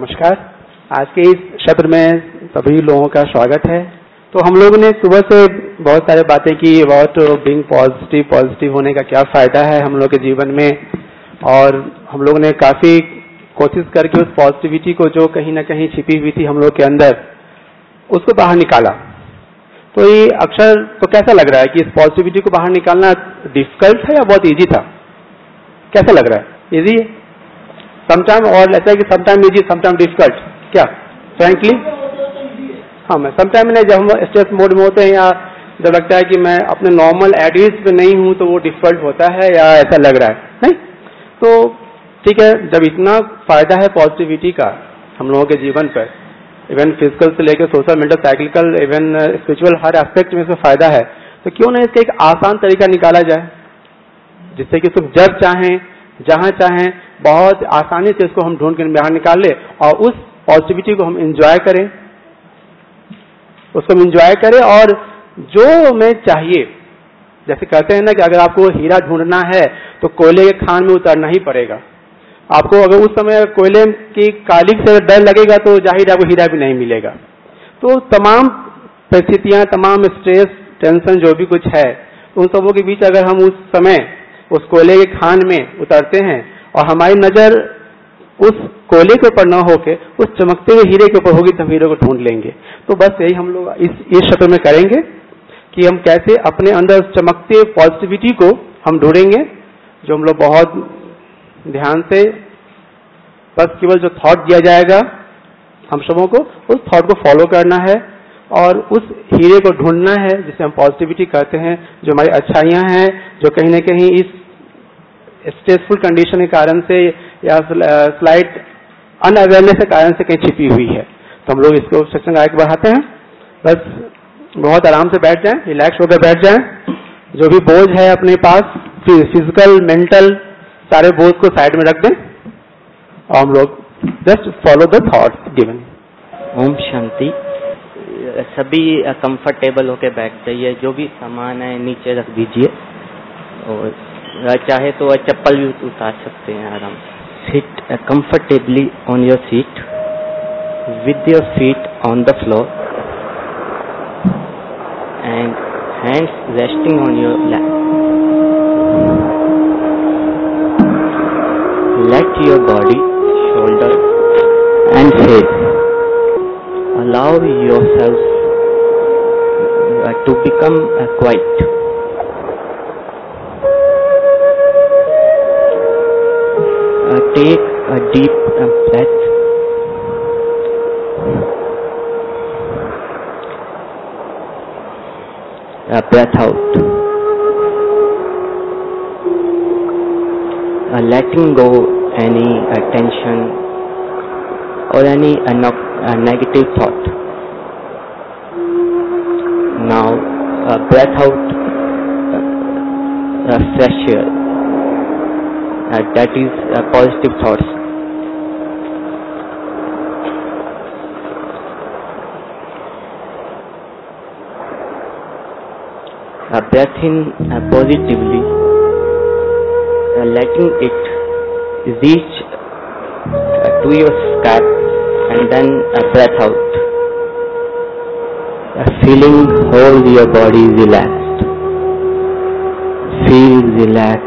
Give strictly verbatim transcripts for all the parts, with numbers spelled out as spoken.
नमस्कार। आज के इस सत्र में सभी लोगों का स्वागत है। तो हम लोगों ने सुबह से बहुत सारी बातें की अबाउट बीइंग पॉजिटिव, पॉजिटिव होने का क्या फायदा है हम लोग के जीवन में, और हम लोगों ने काफी कोशिश करके उस पॉजिटिविटी को जो कहीं ना कहीं छिपी हुई थी हम लोग के अंदर, उसको बाहर निकाला। तो ये अक्सर तो कैसा लग रहा है कि इस पॉजिटिविटी को बाहर निकालना डिफिकल्ट है या बहुत इजी था? कैसा लग रहा है? इजी है समटाइम, और ऐसा है कि समटाइम इजी समटाइम डिफिकल्ट? क्या फ्रैंकली? हाँ, मैं समटाइम नहीं, जब हम स्ट्रेस मोड में होते हैं या जब लगता है कि मैं अपने नॉर्मल एडरेस पे नहीं हूं तो वो डिफिकल्ट होता है, या ऐसा लग रहा है नहीं? तो ठीक है, जब इतना फायदा है पॉजिटिविटी का हम लोगों के जीवन पर, इवन फिजिकल से लेकर social, mental, cyclical, even spiritual, हर एस्पेक्ट में इसमें फायदा है, तो क्यों नहीं इसका एक आसान तरीका निकाला जाए जिससे कि तुम जब चाहें, जहां चाहें, बहुत आसानी से इसको हम ढूंढ कर बाहर निकाल ले और उस पॉजिटिविटी को हम एंजॉय करें, उसको हम एंजॉय करें। और जो हमें चाहिए, जैसे कहते हैं ना कि अगर आपको हीरा ढूंढना है तो कोयले के खान में उतरना ही पड़ेगा। आपको अगर उस समय कोयले की कालिक से डर लगेगा तो जाहिर आपको हीरा भी नहीं मिलेगा। तो तमाम परिस्थितियां, तमाम स्ट्रेस, टेंशन जो भी कुछ है, उन सबों के बीच अगर हम उस समय उस कोयले के खान में उतरते हैं और हमारी नजर उस कोयले के ऊपर न होके उस चमकते हुए हीरे के ऊपर होगी तो हीरे को ढूंढ लेंगे। तो बस यही हम लोग इस इस सत्र में करेंगे कि हम कैसे अपने अंदर चमकते पॉजिटिविटी को हम ढूंढेंगे, जो हम लोग बहुत ध्यान से, बस केवल जो थॉट दिया जाएगा हम सबों को उस थॉट को फॉलो करना है और उस हीरे को ढूंढना है जिसे हम पॉजिटिविटी कहते हैं, जो हमारी अच्छाइयां हैं, जो कहीं न कहीं इस स्ट्रेसफुल कंडीशन के कारण से या स्लाइट अनअवेयरनेस के कारण से कहीं छिपी हुई है। तो हम लोग इसको सत्संग आगे बढ़ाते हैं। बस बहुत आराम से बैठ जाएं, रिलैक्स होकर बैठ जाएं। जो भी बोझ है अपने पास, फिजिकल, मेंटल, सारे बोझ को साइड में रख दें और हम लोग just follow the thoughts given. Om Shanti. सभी कंफर्टेबल होकर बैठ जाइए, जो भी सामान है नीचे रख दीजिए और चाहे तो चप्पल भी उतार सकते हैं आराम से। Sit uh, comfortably on your seat with your feet on the floor and hands resting on your lap. Let your body, shoulder and face allow yourself uh, to become uh, quiet. Uh, take a deep uh, breath. Uh, breath out. Uh, letting go any uh, tension or any uh, no, uh, negative thought. Now uh, breath out uh, uh, fresh air. Uh, that is uh, positive thoughts. Uh, breath in uh, positively, uh, letting it reach uh, to your scalp, and then uh, breath out, uh, feeling whole your body relaxed. Feel relaxed.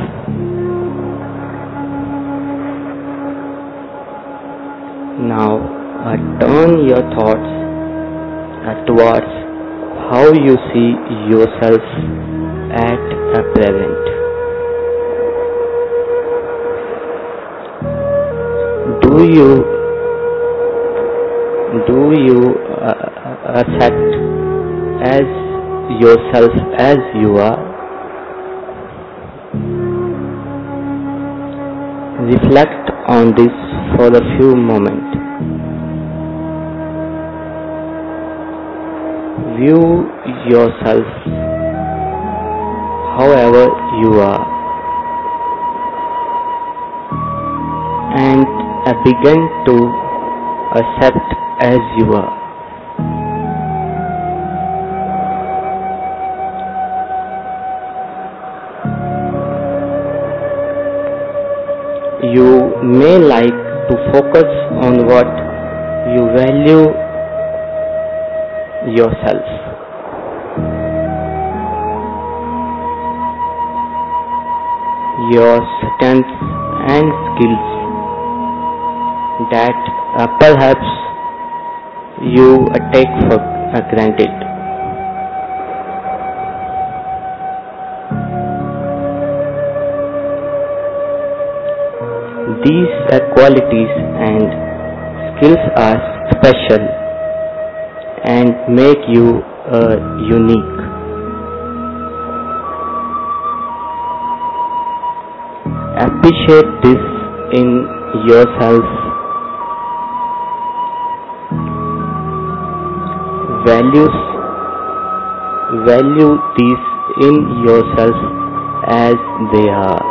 Now uh, turn your thoughts uh, towards how you see yourself at uh, present. Do you do you uh, accept as yourself as you are? Reflect on this for a few moments. View yourself however you are and uh, begin to accept as you are. You may like to focus on what you value yourself. Your strengths and skills that uh, perhaps you uh, take for uh, granted. These uh, qualities and skills are special and make you uh, unique. Appreciate this in yourself. Values, value these in yourself as they are.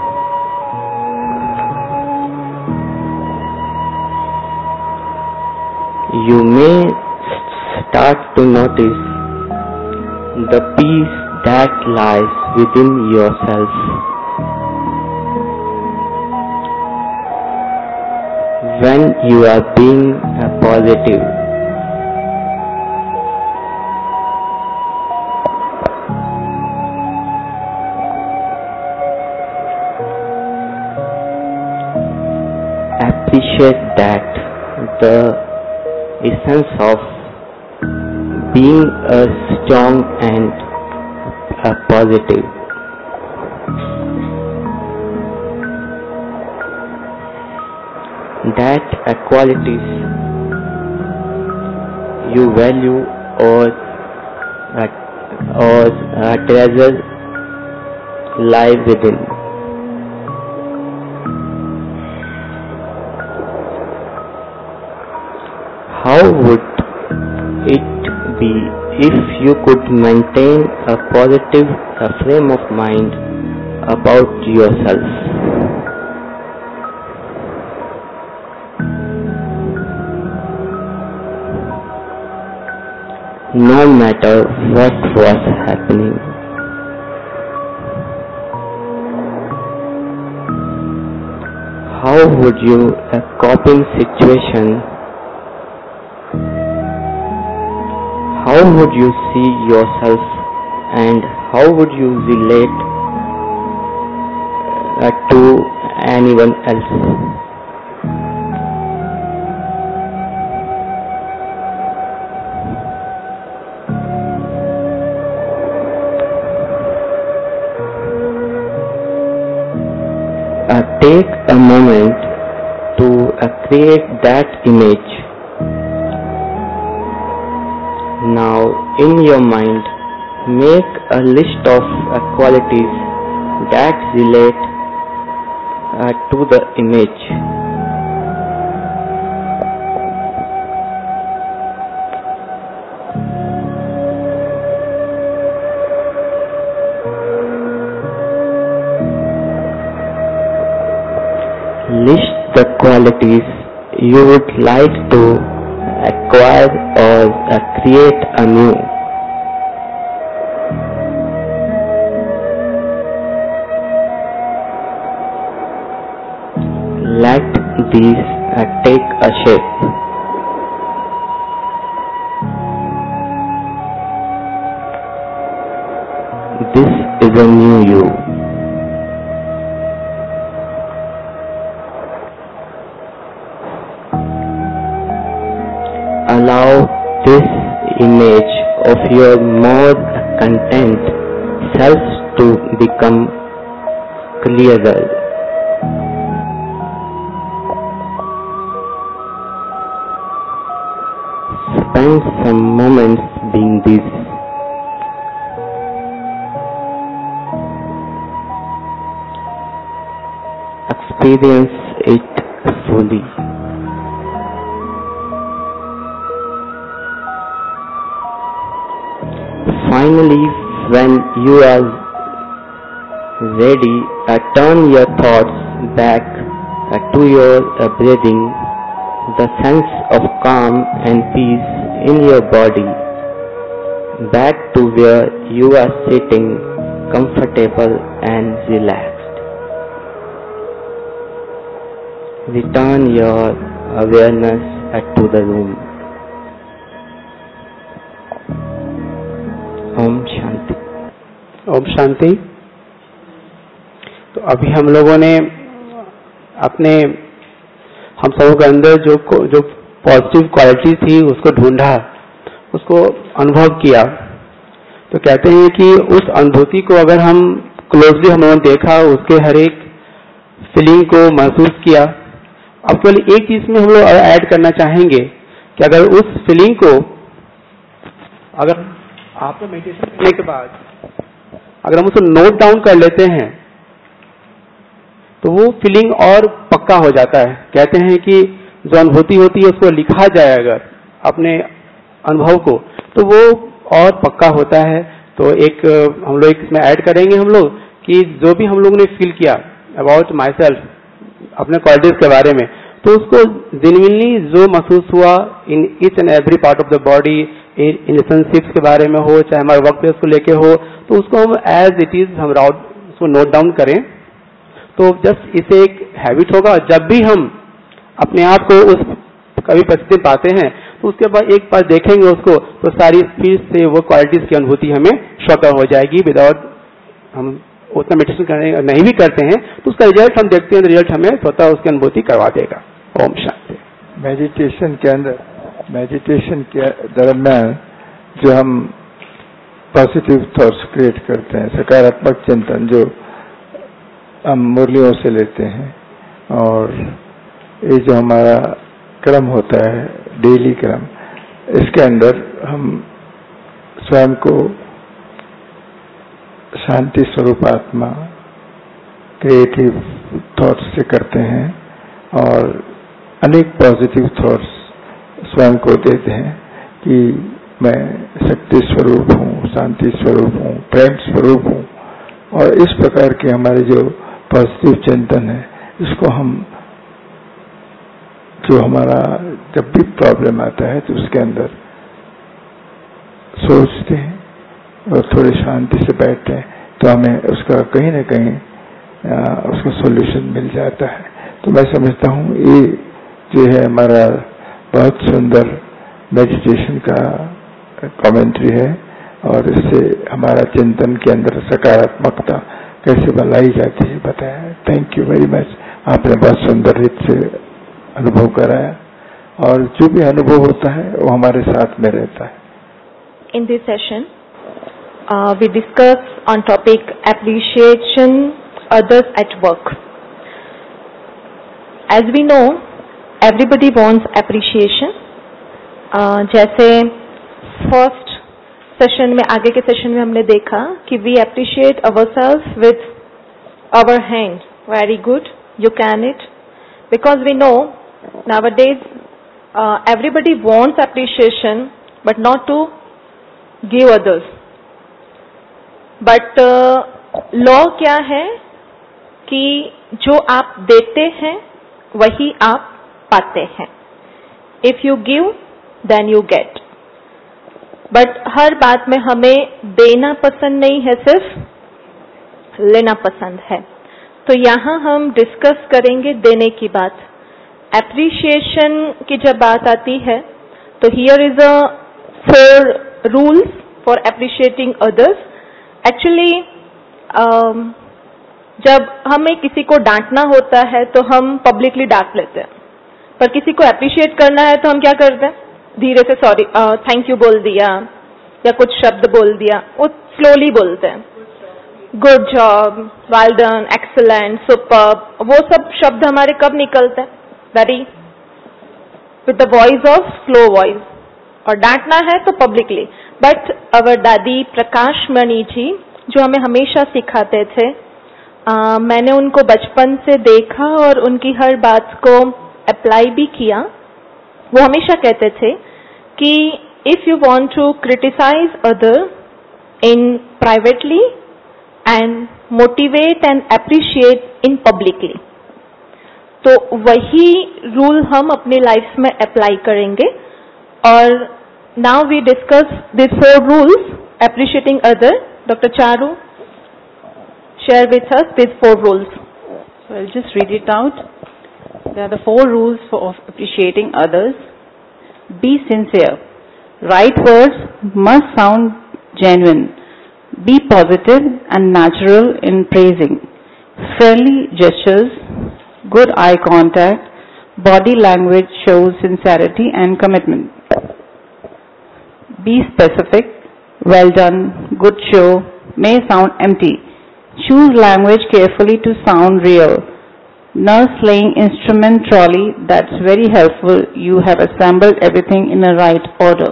You may start to notice the peace that lies within yourself when you are being positive. Appreciate that the essence of being a strong and a positive. That uh, qualities you value or uh, or uh, treasure lie within. How would it be if you could maintain a positive uh, frame of mind about yourself? No matter what was happening. How would you a coping situation? How would you see yourself and how would you relate uh, to anyone else? Uh, take a moment to uh, create that image. Now, in your mind, make a list of uh, qualities that relate uh, to the image. List the qualities you would like to acquire or uh, create anew. Let these uh, take a shape. This is a new you. Allow this image of your more content self to become clearer. Spend some moments being this. Experience it fully. Finally, when you are ready, uh, turn your thoughts back uh, to your uh, breathing, the sense of calm and peace in your body, back to where you are sitting comfortable and relaxed. return your awareness back to the room. Om Shanti. Om Shanti. तो अभी हम लोगों ने अपने हम सबों के अंदर जो जो पॉजिटिव क्वालिटी थी उसको ढूंढा, उसको अनुभव किया। तो कहते हैं कि उस अनुभूति को अगर हम क्लोजली हम लोगों ने देखा, उसके हर एक फीलिंग को महसूस किया। अब केवल एक चीज में हम लोग ऐड करना चाहेंगे कि अगर उस फीलिंग को अगर आपने मेडिटेशन करने के बाद अगर हम उसको नोट डाउन कर लेते हैं तो वो फीलिंग और पक्का हो जाता है। कहते हैं कि जो अनुभूति होती है उसको लिखा जाए अगर अपने अनुभव को, तो वो और पक्का होता है। तो एक हम लोग इसमें ऐड करेंगे हम लोग कि जो भी हम लोगों ने फील किया अबाउट माई सेल्फ, अपने क्वालिटीज के बारे में, तो उसको जेन्युइनली जो महसूस हुआ in each and every part of the body, in relationships के बारे में हो, चाहे हमारे वर्क प्लेस को लेके हो, तो उसको हम एज इट इज हम उसको नोट डाउन करें। तो जस्ट इसे एक हैबिट होगा। जब भी हम अपने आप को उस कभी परिस्थिति पाते हैं तो उसके बाद एक बार देखेंगे उसको, तो सारी फिर से वो क्वालिटीज की अनुभूति हमें शॉर्ट हो जाएगी। विदाउट हम उतना मेडिटेशन करने नहीं भी करते हैं तो उसका रिजल्ट हम देखते हैं, रिजल्ट हमें स्वतः उसकी अनुभूति करवा देगा। ओम शांति। मेडिटेशन के अंदर मेडिटेशन के दरम्यान जो हम पॉजिटिव थॉट्स क्रिएट करते हैं, सकारात्मक चिंतन जो हम मुरलियों से लेते हैं, और ये जो हमारा क्रम होता है डेली क्रम, इसके अंदर हम स्वयं को शांति स्वरूप आत्मा क्रिएटिव थॉट्स से करते हैं और अनेक पॉजिटिव थॉट्स स्वयं को देते हैं कि मैं शक्ति स्वरूप हूँ, शांति स्वरूप हूँ, प्रेम स्वरूप हूँ। और इस प्रकार के हमारे जो पॉजिटिव चिंतन है, इसको हम जो हमारा जब भी प्रॉब्लम आता है तो उसके अंदर सोचते हैं और थोड़ी शांति से बैठते हैं, तो हमें उसका कहीं ना कहीं आ, उसका सॉल्यूशन मिल जाता है। तो मैं समझता हूँ ये जो है हमारा बहुत सुंदर मेडिटेशन का कमेंट्री है, और इससे हमारा चिंतन के अंदर सकारात्मकता कैसे बनाई जाती है बताया। Thank you very much. आपने बहुत सुंदर रीत से अनुभव कराया, और जो भी अनुभव होता है वो हमारे साथ में रहता है। In this session, uh, we discuss on topic appreciation others at work. As we know, everybody wants appreciation. uh, जैसे फर्स्ट सेशन में, आगे के सेशन में हमने देखा कि we appreciate ourselves with our hand. Very good, you can it. Because we know nowadays uh, everybody wants appreciation, but not to give others. But law uh, क्या है कि जो आप देते हैं वही आप पाते हैं। If you give, then you get. But हर बात में हमें देना पसंद नहीं है, सिर्फ लेना पसंद है। तो यहाँ हम डिस्कस करेंगे देने की बात। एप्रिसिएशन की जब बात आती है तो here is a four rules for appreciating others. Actually जब हमें किसी को डांटना होता है तो हम पब्लिकली डांट लेते हैं, पर किसी को एप्रिशिएट करना है तो हम क्या करते हैं, धीरे से सॉरी थैंक यू बोल दिया या कुछ शब्द बोल दिया, वो स्लोली बोलते हैं, good job, well done, excellent, superb, वो सब शब्द हमारे कब निकलते हैं, very with the voice of slow voice. और डांटना है तो पब्लिकली। बट अवर दादी प्रकाश मणि जी जो हमें हमेशा सिखाते थे, आ, मैंने उनको बचपन से देखा और उनकी हर बात को अप्लाई भी किया। वो हमेशा कहते थे कि if you want to criticise other in privately and motivate and appreciate in publicly, तो वही रूल हम अपनी लाइफ में अप्लाई करेंगे। और now we discuss this four rules appreciating other. Doctor Charu, share with us these four rules. So I'll just read it out. There are the four rules for of appreciating others. Be sincere. Right words must sound genuine. Be positive and natural in praising. Friendly gestures, good eye contact, body language shows sincerity and commitment. Be specific. Well done, good show may sound empty. Choose language carefully to sound real. Nurse laying instrument trolley, that's very helpful. You have assembled everything in the right order.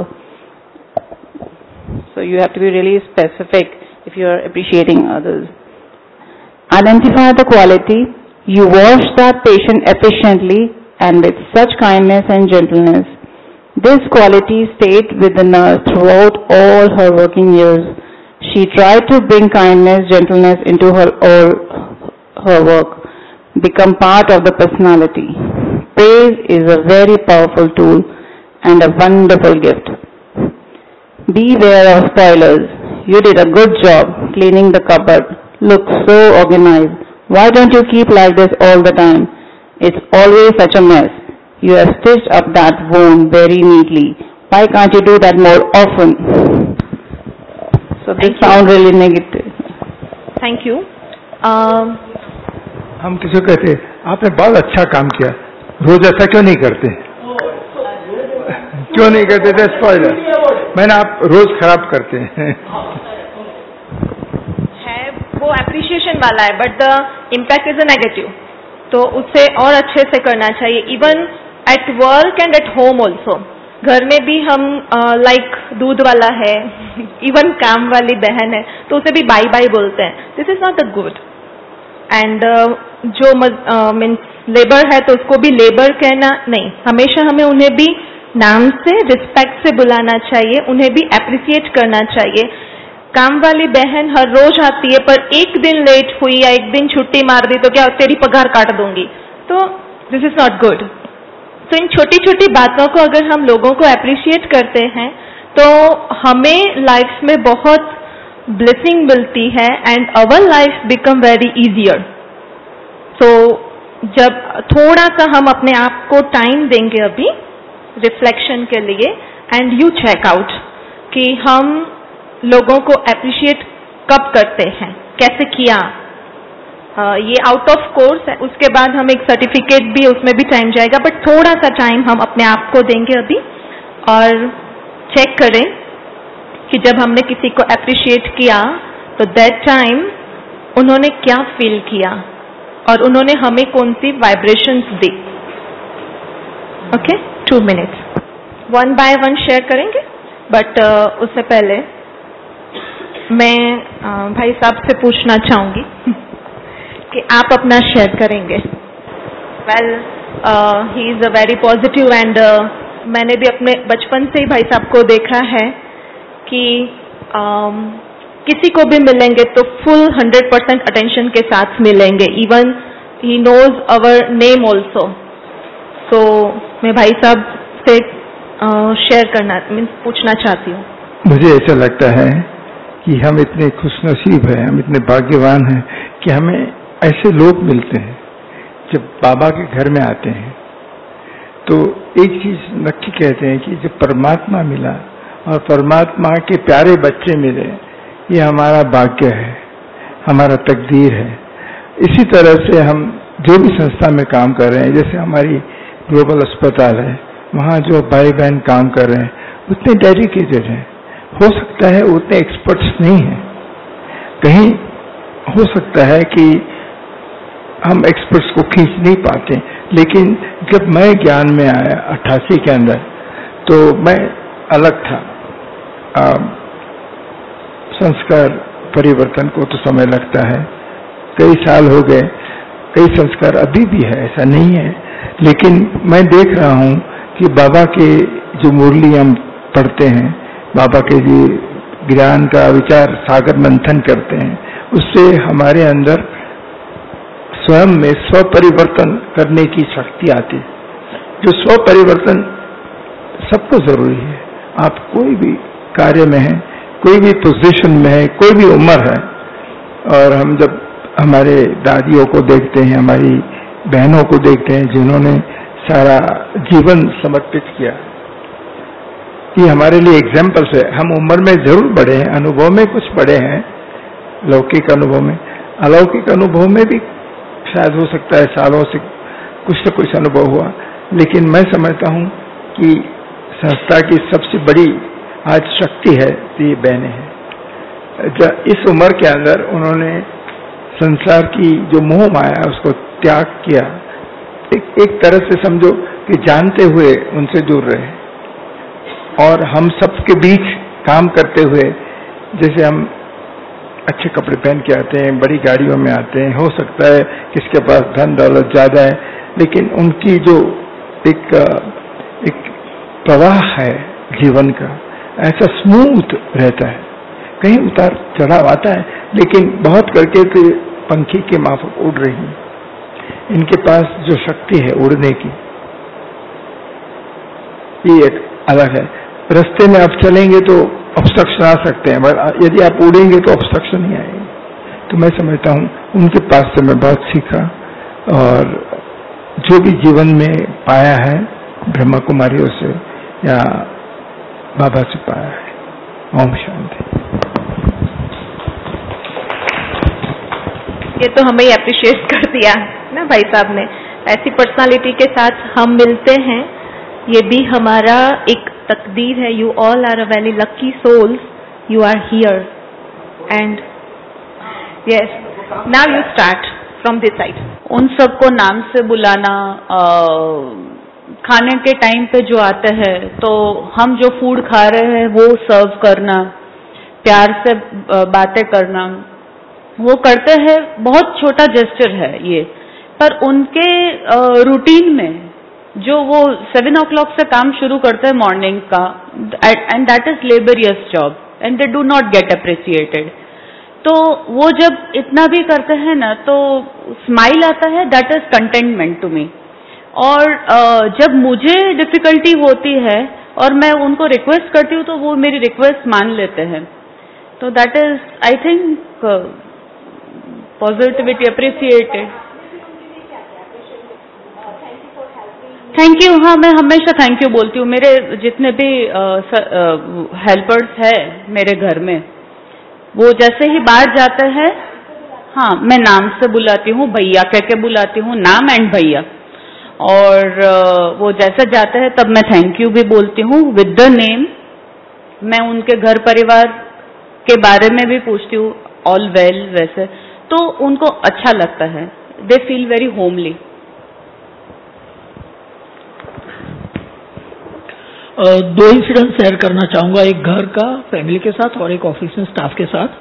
So you have to be really specific if you are appreciating others. Identify the quality. You wash that patient efficiently and with such kindness and gentleness. This quality stayed with the nurse throughout all her working years. She tried to bring kindness, gentleness into her all her work, become part of the personality. Praise is a very powerful tool and a wonderful gift. Beware of spoilers. You did a good job cleaning the cupboard. Looks so organized. Why don't you keep like this all the time? It's always such a mess. You have stitched up that wound very neatly. Why can't you do that more often? So this sound really negative. Thank you. Um, हम किसी को कहते आपने बहुत अच्छा काम किया, रोज ऐसा क्यों नहीं करते? क्यों नहीं करते थे? स्पॉइलर मैंने आप रोज खराब करते हैं। है वो एप्रिशिएशन वाला है, but the impact is a negative, तो उससे और अच्छे से करना चाहिए। Even at work and at home also, घर में भी हम लाइक uh, दूध वाला है, इवन काम वाली बहन है, तो उसे भी बाय बाय बोलते हैं। This is not a good. And जो मीन्स लेबर है तो उसको भी लेबर कहना नहीं, हमेशा हमें उन्हें भी नाम से, रिस्पेक्ट से बुलाना चाहिए, उन्हें भी अप्रिसिएट करना चाहिए। काम वाली बहन हर रोज आती है, पर एक दिन लेट हुई या एक दिन छुट्टी मार दी तो क्या तेरी पगार काट दूंगी, तो दिस इज नॉट गुड। तो इन छोटी छोटी बातों को अगर हम लोगों को अप्रिशिएट करते हैं तो हमें लाइफ में बहुत ब्लेसिंग मिलती है and our life become very easier. So जब थोड़ा सा हम अपने आप को टाइम देंगे अभी रिफ्लेक्शन के लिए, एंड यू चेक आउट कि हम लोगों को अप्रिशिएट कब करते हैं, कैसे किया। uh, ये आउट ऑफ कोर्स है, उसके बाद हम एक सर्टिफिकेट भी, उसमें भी टाइम जाएगा, बट थोड़ा सा टाइम हम अपने आप को देंगे अभी और चेक करें कि जब हमने किसी को अप्रिशिएट किया तो दैट टाइम उन्होंने क्या फील किया और उन्होंने हमें कौन सी वाइब्रेशंस दी। Okay, two minutes one by one share करेंगे, बट uh, उससे पहले मैं uh, भाई साहब से पूछना चाहूंगी कि आप अपना शेयर करेंगे। Well he is a very positive and मैंने भी अपने बचपन से ही भाई साहब को देखा है कि um, किसी को भी मिलेंगे तो फुल हंड्रेड परसेंट अटेंशन के साथ मिलेंगे, even he knows our name also. So मैं भाई साहब से शेयर uh, करना मीन्स पूछना चाहती हूँ। मुझे ऐसा लगता है कि हम इतने खुशनसीब हैं, हम इतने भाग्यवान हैं कि हमें ऐसे लोग मिलते हैं। जब बाबा के घर में आते हैं तो एक चीज नक्की कहते हैं कि जब परमात्मा मिला और परमात्मा के प्यारे बच्चे मिले, ये हमारा भाग्य है, हमारा तकदीर है। इसी तरह से हम जो भी संस्था में काम कर रहे हैं, जैसे हमारी ग्लोबल अस्पताल है, वहाँ जो भाई बहन काम कर रहे हैं उतने डेडिकेटेड हैं। हो सकता है उतने एक्सपर्ट्स नहीं हैं, कहीं हो सकता है कि हम एक्सपर्ट्स को खींच नहीं पाते, लेकिन जब मैं ज्ञान में आया अट्ठासी के अंदर तो मैं अलग था। आ, संस्कार परिवर्तन को तो समय लगता है, कई साल हो गए, कई संस्कार अभी भी है, ऐसा नहीं है, लेकिन मैं देख रहा हूँ कि बाबा के जो मुरली हम पढ़ते हैं, बाबा के जो ज्ञान का विचार सागर मंथन करते हैं, उससे हमारे अंदर स्वयं में स्व परिवर्तन करने की शक्ति आती है। जो स्व परिवर्तन सबको जरूरी है। आप कोई भी कार्य में है, कोई भी पोजीशन में है, कोई भी उम्र है, और हम जब हमारे दादियों को देखते हैं, हमारी बहनों को देखते हैं जिन्होंने सारा जीवन समर्पित किया। ये हमारे लिए एग्जाम्पल्स है। हम उम्र में जरूर बढ़े हैं, अनुभव में कुछ बढ़े हैं, लौकिक अनुभव में, अलौकिक अनुभव में भी शायद हो सकता है सालों से कुछ न कुछ अनुभव हुआ, लेकिन मैं समझता हूँ कि संस्था की सबसे बड़ी आज शक्ति है ये बहनें हैं। इस उम्र के अंदर उन्होंने संसार की जो मोह माया उसको त्याग किया, एक, एक तरह से समझो कि जानते हुए उनसे दूर रहे, और हम सबके बीच काम करते हुए, जैसे हम अच्छे कपड़े पहन के आते हैं, बड़ी गाड़ियों में आते हैं, हो सकता है किसके पास धन दौलत ज्यादा है, लेकिन उनकी जो एक एक प्रवाह है जीवन का, ऐसा स्मूथ रहता है। कहीं उतार चढ़ाव आता है, लेकिन बहुत करके तो पंखी के माफक उड़ रही है। इनके पास जो शक्ति है उड़ने की, ये एक अलग है। रास्ते में आप चलेंगे तो ऑब्स्ट्रक्शन आ सकते हैं, पर यदि आप उड़ेंगे तो ऑब्स्ट्रक्शन नहीं आएंगे। तो मैं समझता हूँ उनके पास से मैं बहुत सीखा, और जो भी जीवन में पाया है ब्रह्मा कुमारियों से या बाबा से पाया है। ओम शांति। ये तो हमें अप्रिशिएट कर दिया ना भाई साहब ने। ऐसी पर्सनालिटी के साथ हम मिलते हैं, ये भी हमारा एक तकदीर है। You all are a very lucky souls, you are here and yes now you start from this side. उन सबको नाम से बुलाना, आ, खाने के टाइम पे जो आते हैं तो हम जो फूड खा रहे हैं वो सर्व करना, प्यार से बातें करना, वो करते हैं। बहुत छोटा जेस्चर है ये, पर उनके रूटीन में जो वो सेवन ओ क्लॉक से काम शुरू करते हैं मॉर्निंग का, and that is laborious job and they do not get appreciated. तो वो जब इतना भी करते हैं ना तो स्माइल आता है, that is contentment to me. और जब मुझे डिफिकल्टी होती है और मैं उनको रिक्वेस्ट करती हूँ तो वो मेरी रिक्वेस्ट मान लेते हैं। तो that is I think positivity appreciated. Thank you. हाँ, मैं हमेशा थैंक यू बोलती हूँ। मेरे जितने भी हेल्पर्स हैं मेरे घर में, वो जैसे ही बाहर जाते हैं, हाँ, मैं नाम से बुलाती हूँ, भैया कह के बुलाती हूँ, नाम एंड भैया। और वो जैसे जाते हैं तब मैं थैंक यू भी बोलती हूँ विद द नेम। मैं उनके घर परिवार के बारे में भी पूछती हूँ, ऑल वेल वैसे, तो उनको अच्छा लगता है, दे फील वेरी होमली। दो इंसिडेंट शेयर करना चाहूँगा, एक घर का फैमिली के साथ और एक ऑफिस में स्टाफ के साथ।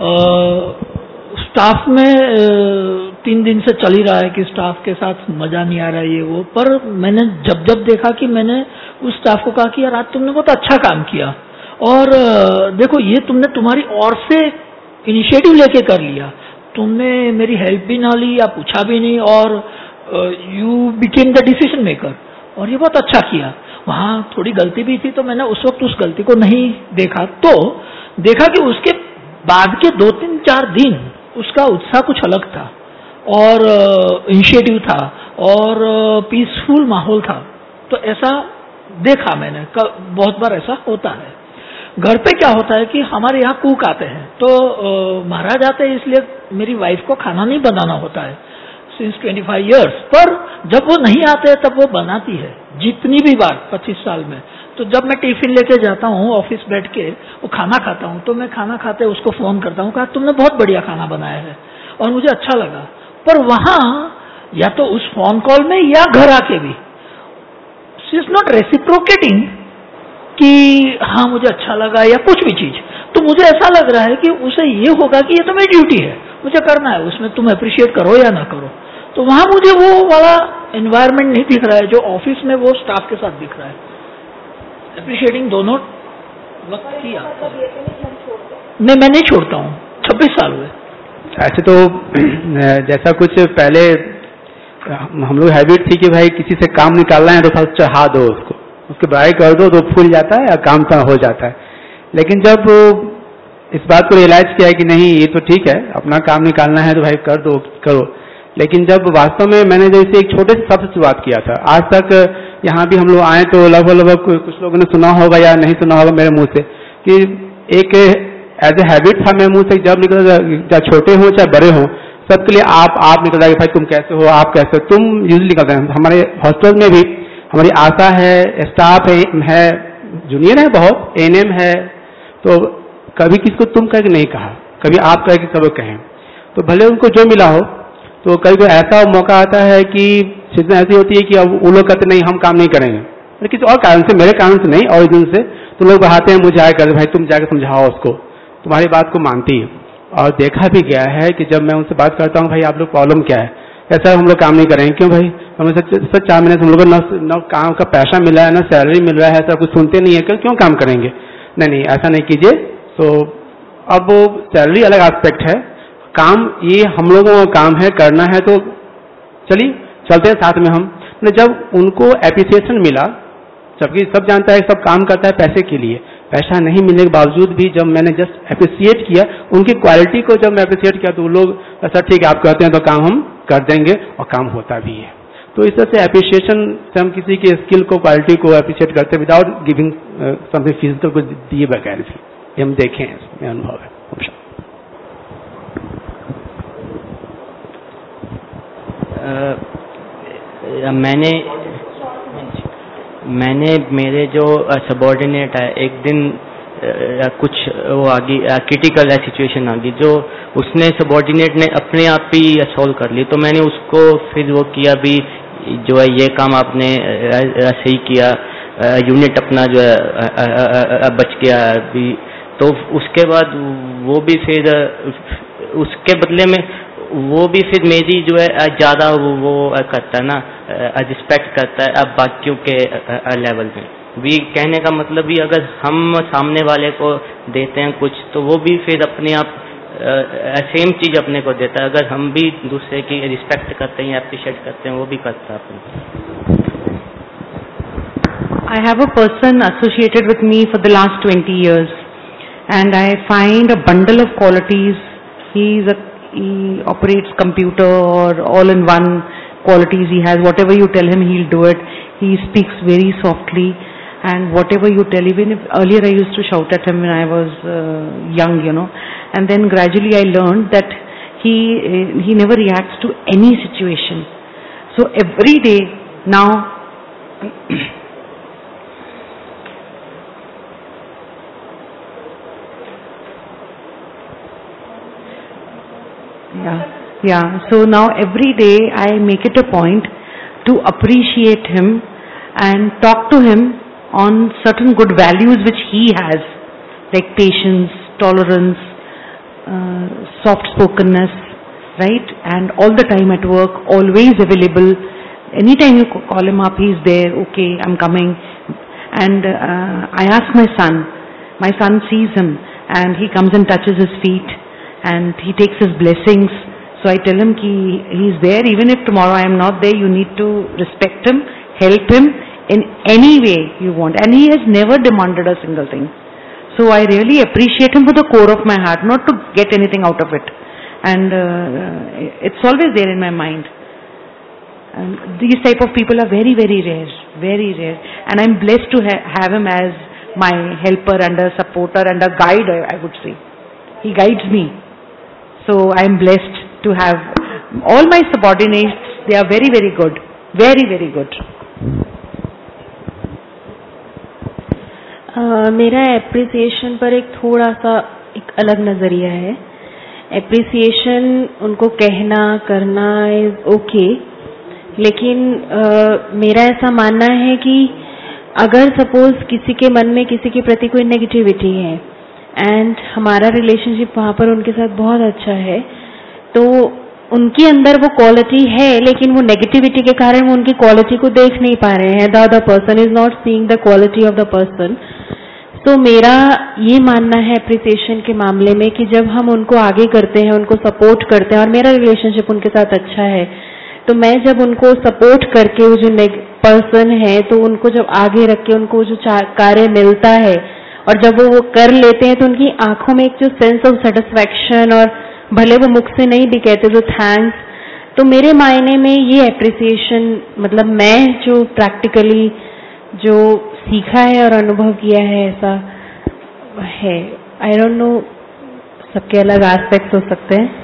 स्टाफ में तीन दिन से चल ही रहा है कि स्टाफ के साथ मजा नहीं आ रहा है ये वो, पर मैंने जब जब देखा कि मैंने उस स्टाफ को कहा कि यार आज तुमने बहुत अच्छा काम किया, और देखो ये तुमने तुम्हारी ओर से इनिशिएटिव लेके कर लिया, तुमने मेरी हेल्प भी ना ली या पूछा भी नहीं, और you became the decision maker, और ये बहुत अच्छा किया। वहाँ थोड़ी गलती भी थी तो मैंने उस वक्त उस गलती को नहीं देखा, तो देखा कि उसके बाद के दो तीन चार दिन उसका उत्साह कुछ अलग था, और इनिशिएटिव था, और पीसफुल माहौल था। तो ऐसा देखा मैंने, बहुत बार ऐसा होता है। घर पे क्या होता है कि हमारे यहाँ कुक आते हैं, तो महाराज आते हैं, इसलिए मेरी वाइफ को खाना नहीं बनाना होता है सिंस ट्वेंटी फाइव ईयर्स, पर जब वो नहीं आते हैं तब वो बनाती है, जितनी भी बार पच्चीस साल में। तो जब मैं टिफिन लेके जाता हूँ ऑफिस बैठ के, वो खाना खाता हूँ, तो मैं खाना खाते उसको फोन करता हूँ, कहा तुमने बहुत बढ़िया खाना बनाया है और मुझे अच्छा लगा। पर वहाँ या तो उस फोन कॉल में या घर आके भी शी इज नॉट रेसिप्रोकेटिंग कि हाँ मुझे अच्छा लगा या कुछ भी चीज। तो मुझे ऐसा लग रहा है कि उसे ये होगा कि ये तो मेरी ड्यूटी है, मुझे करना है, उसमें तुम अप्रिशिएट करो या ना करो। तो वहां मुझे वो वाला एनवायरनमेंट नहीं दिख रहा है जो ऑफिस में वो स्टाफ के साथ दिख रहा है। अप्रिशिएटिंग दोनों वक्त किया। नहीं, मैं नहीं छोड़ता हूँ, छब्बीस साल हुए। ऐसे तो जैसा कुछ पहले हम लोग हैबिट थी कि भाई किसी से काम निकालना है तो थोड़ा चढ़ा दो उसको, उसके बड़ाई कर दो तो फूल जाता है या काम का हो जाता है। लेकिन जब इस बात को रियलाइज किया है कि नहीं ये तो ठीक है, अपना काम निकालना है तो भाई कर दो करो, लेकिन जब वास्तव में मैंने जैसे एक छोटे से शब्द से शुरुआत किया था, आज तक यहाँ भी हम लोग आए तो लगभग लगभग कुछ लोगों ने सुना होगा या नहीं सुना होगा मेरे मुंह से कि एक एज ए हैबिट था मेरे मुंह से, जब निकलता चाहे छोटे हो चाहे बड़े हो, सबके लिए आप आप निकल जाएगा, भाई तुम कैसे हो, आप कैसे हो, तुम यूजली निकलते हैं। हमारे हॉस्पिटल में भी हमारी आशा है, स्टाफ है, है जूनियर है, बहुत एएनएम है, तो कभी किसको तुम करके नहीं कहा, कभी आप करके सब कहें, तो भले उनको जो मिला हो। तो कभी कोई ऐसा मौका आता है कि सिचुएशन ऐसी होती है कि अब वो लोग कहते नहीं हम काम नहीं करेंगे, और किसी और कारण से, मेरे कारण से नहीं, ओरिजिन से, तो लोग बढ़ाते हैं मुझे आए कर, भाई तुम जाकर समझाओ उसको, तुम्हारी बात को मानती है। और देखा भी गया है कि जब मैं उनसे बात करता हूँ भाई आप लोग प्रॉब्लम क्या है, ऐसा हम लोग काम नहीं करेंगे, क्यों भाई हमें सच सच चार महीने से हम लोग को न काम का पैसा मिल रहा है, न सैलरी मिल रहा है, ऐसा कुछ सुनते नहीं है, क्यों क्यों काम करेंगे, नहीं नहीं ऐसा नहीं कीजिए। तो अब वो सैलरी अलग एस्पेक्ट है, काम ये हम लोगों का काम है, करना है, तो चलिए चलते हैं साथ में हम। जब उनको एप्रिसिएशन मिला, जबकि सब जानता है सब काम करता है पैसे के लिए, पैसा नहीं मिलने के बावजूद भी जब मैंने जस्ट अप्रिसिएट किया उनकी क्वालिटी को, जब मैं अप्रिसिएट किया तो वो लोग अच्छा ठीक है आप कहते हैं तो काम हम कर देंगे, और काम होता भी है। तो इस तरह से एप्रिसिएशन से हम किसी के स्किल को, क्वालिटी को अप्रिशिएट करते हैं विदाउट गिविंग समथिंग फिजिकल, कुछ दिए बगैर भी, ये हम देखें, इसमें अनुभव है। uh, मैंने मैंने मेरे जो सबॉर्डिनेट है, एक दिन uh, कुछ वो आ गई, क्रिटिकल सिचुएशन आ गई जो उसने सबॉर्डिनेट ने अपने आप ही सॉल्व कर ली, तो मैंने उसको फिर वो किया भी जो है ये काम आपने सही किया, यूनिट अपना जो है बच गया भी। तो उसके बाद वो भी फिर उसके बदले में वो भी फिर मेरी जो है ज़्यादा वो, वो करता है ना, रिस्पेक्ट करता है अब बाकियों के लेवल में भी। कहने का मतलब भी अगर हम सामने वाले को देते हैं कुछ तो वो भी फिर अपने आप सेम चीज़ अपने को देता है। अगर हम भी दूसरे की रिस्पेक्ट करते हैं, अप्रिशिएट करते हैं, वो भी करता है अपने। I have a person associated with me for the last twenty years, and I find a bundle of qualities. He is a, he operates computer or all-in-one qualities he has. Whatever you tell him, he'll do it. He speaks very softly, and whatever you tell, even if earlier I used to shout at him when I was uh, young, you know, and then gradually I learned that he he never reacts to any situation. So every day now. Yeah, yeah. So now every day I make it a point to appreciate him and talk to him on certain good values which he has, like patience, tolerance, uh, soft-spokenness, right? And all the time at work, always available. Anytime you call him up, he's there. Okay, I'm coming. And uh, I ask my son. My son sees him, and he comes and touches his feet. And he takes his blessings. So I tell him ki he's there. Even if tomorrow I am not there, you need to respect him, help him in any way you want. And he has never demanded a single thing. So I really appreciate him with the core of my heart, not to get anything out of it. And uh, it's always there in my mind. And these type of people are very, very rare, very rare. And I'm blessed to ha have him as my helper and a supporter and a guide, I, I would say. He guides me. So I am blessed to have all my subordinates. They are very, very good. Very, very good. uh, मेरा appreciation पर एक थोड़ा सा एक अलग नज़रिया है। Appreciation उनको कहना करना इज ओके, लेकिन uh, मेरा ऐसा मानना है कि अगर सपोज किसी के मन में किसी के प्रति कोई नेगेटिविटी है एंड हमारा रिलेशनशिप वहाँ पर उनके साथ बहुत अच्छा है, तो उनके अंदर वो क्वालिटी है लेकिन वो नेगेटिविटी के कारण वो उनकी क्वालिटी को देख नहीं पा रहे हैं। The other person is not seeing the quality of the person. तो मेरा ये मानना है एप्रिसिएशन के मामले में कि जब हम उनको आगे करते हैं, उनको सपोर्ट करते हैं और मेरा रिलेशनशिप उनके साथ अच्छा है, तो मैं जब उनको सपोर्ट करके वो जो पर्सन है तो उनको जब आगे रख के उनको जो कार्य मिलता है और जब वो वो कर लेते हैं तो उनकी आंखों में एक जो सेंस ऑफ सेटिस्फैक्शन, और भले वो मुख से नहीं भी कहते, जो थैंक्स तो मेरे मायने में ये एप्रिसिएशन, मतलब मैं जो प्रैक्टिकली जो सीखा है और अनुभव किया है ऐसा है. आई डोंट नो, सबके अलग एस्पेक्ट्स हो सकते हैं.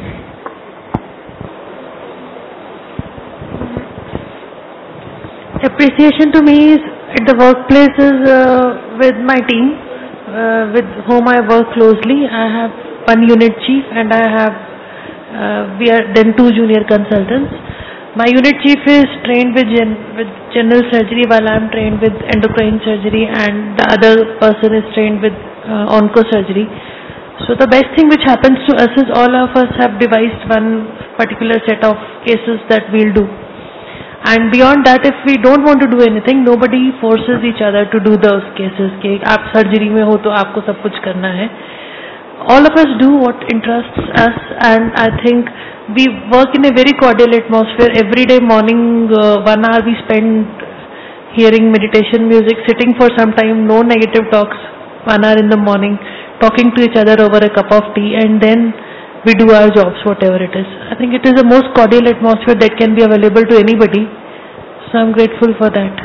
Appreciation to me is at the workplace is uh, with my team, uh, with whom I work closely. I have one unit chief and I have uh, we are then two junior consultants. My unit chief is trained with gen with general surgery while I am trained with endocrine surgery, and the other person is trained with uh, onco surgery. So the best thing which happens to us is all of us have devised one particular set of cases that we'll do. And beyond that, if we don't want to do anything, nobody forces each other to do those cases. कि आप surgery में हो तो आपको सब कुछ करना है. All of us do what interests us, and I think we work in a very cordial atmosphere. Every day morning, uh, one hour we spend hearing meditation music, sitting for some time, no negative talks. One hour in the morning, talking to each other over a cup of tea, and then we do our jobs, whatever it is. I think it is the most cordial atmosphere that can be available to anybody. So I'm grateful for that.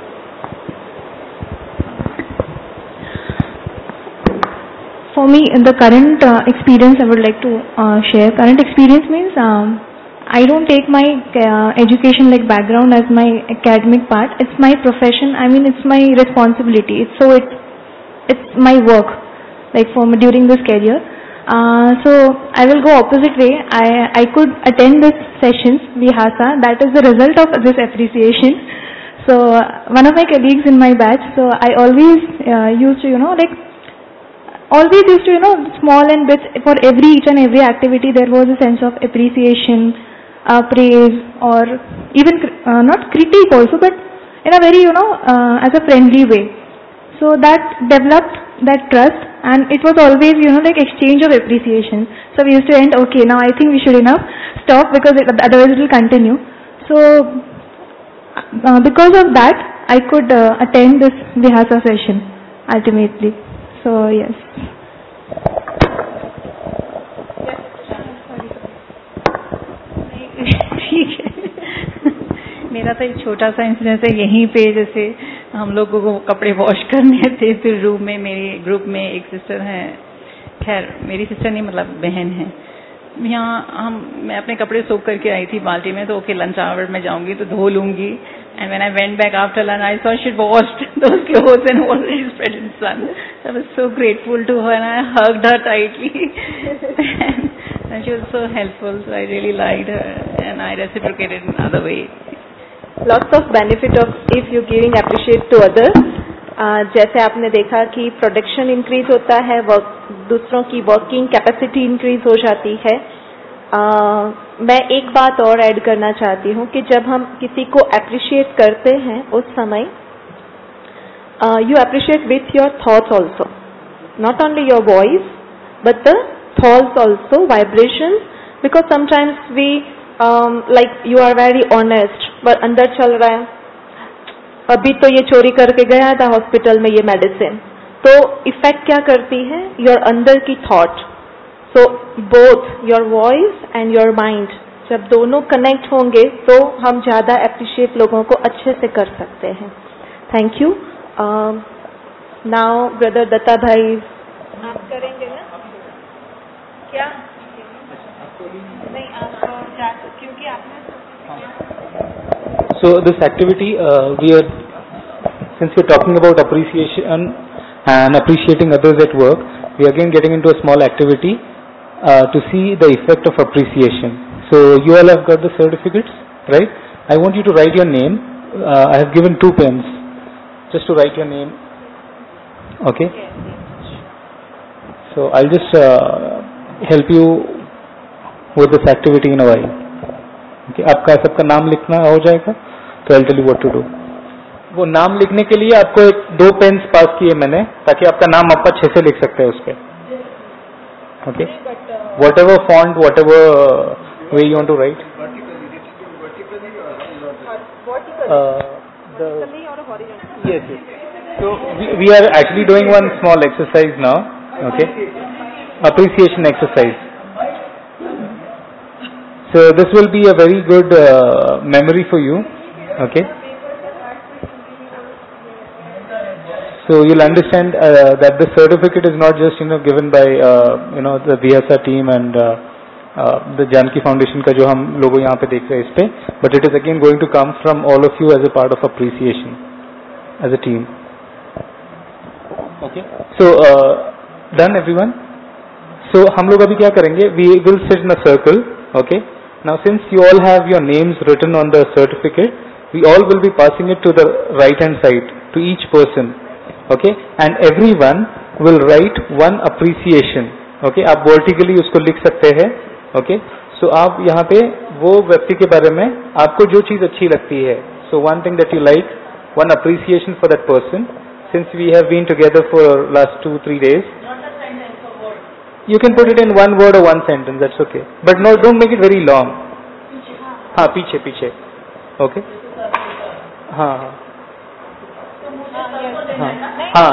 For me, in the current uh, experience, I would like to uh, share. Current experience means um, I don't take my uh, education like background as my academic part. It's my profession. I mean, it's my responsibility. It's so it, it's my work. Like for me during this career. Uh, so I will go opposite way. I I could attend this sessions Vihasa. That is the result of this appreciation. So uh, one of my colleagues in my batch. So I always uh, used to you know like always used to you know small and bits for every each and every activity. There was a sense of appreciation, uh, praise, or even uh, not critique also, but in a very you know uh, as a friendly way. So that developed that trust. And it was always, you know, like exchange of appreciation. So we used to end, okay, now I think we should enough stop because it, otherwise it will continue. So uh, because of that, I could uh, attend this Vihasa session ultimately. So yes. ठीक है. मेरा तो एक छोटा सा incidence है. यहीं पे जैसे हम लोगों को कपड़े वॉश करने थे, फिर रूम में मेरे ग्रुप में एक सिस्टर हैं, खैर मेरी सिस्टर नहीं मतलब बहन है, यहाँ हम मैं अपने कपड़े सोख करके आई थी बाल्टी में, तो ओके लंच आवर में जाऊंगी तो धो लूंगी. And when I went back after lunch I saw she washed those clothes and already spread in sun. I was so grateful to her and I hugged her tightly and she was so helpful, so I really liked her and I reciprocated in another way. Lots of benefit of if you giving appreciate to others. uh, जैसे आपने देखा कि production increase होता है, work दूसरों की working capacity increase हो जाती है. uh, मैं एक बात और ऐड करना चाहती हूँ कि जब हम किसी को अप्रिशिएट करते हैं उस समय you appreciate with your thoughts also, not only your voice but the thoughts also, vibrations, because sometimes we um, like you are very honest but अंदर चल रहा है, अभी तो ये चोरी करके गया था हॉस्पिटल में ये मेडिसिन, तो इफेक्ट क्या करती है योर अंदर की thought. So both your voice and your mind जब दोनों कनेक्ट होंगे तो हम ज्यादा अप्रिशिएट लोगों को अच्छे से कर सकते हैं. Thank you. Now brother Datta भाई आप करेंगे ना क्या? नहीं आप क्योंकि आपने So this activity, uh, we are, since we are talking about appreciation and appreciating others at work, we are again getting into a small activity uh, to see the effect of appreciation. So you all have got the certificates, right? I want you to write your name. Uh, I have given two pens, just to write your name. Okay. So I'll just uh, help you with this activity in a while. Okay, आपका सबका नाम लिखना हो जाएगा तो I'll tell you what to do. वो नाम लिखने के लिए आपको एक दो पेन्स पास किए मैंने, ताकि आपका नाम आप अच्छे से लिख सकते हैं उस पे. Okay, whatever font, whatever way you want to write. Uh, the, yes, yes. So we, we are actually doing one small exercise now. Okay, appreciation exercise. So this will be a very good uh, memory for you. Okay. So you'll understand uh, that the certificate is not just you know given by uh, you know the V S R team and uh, uh, the Janki Foundation का जो हम लोगों यहाँ पे देख रहे हैं इस पे, but it is again going to come from all of you as a part of appreciation as a team. Okay. So uh, done everyone. So हम लोग अभी क्या करेंगे? We will sit in a circle. Okay. Now since you all have your names written on the certificate, we all will be passing it to the right hand side to each person. Okay, and everyone will write one appreciation. Okay, आप vertically उसको लिख सकते हैं. Okay, so आप यहाँ पे वो व्यक्ति के बारे में आपको जो चीज अच्छी लगती है, so one thing that you like, one appreciation for that person. Since we have been together for last two three days, you can put it in one word or one sentence. That's okay, but no, don't make it very long. हाँ पीछे पीछे. Okay. हाँ हाँ हाँ हाँ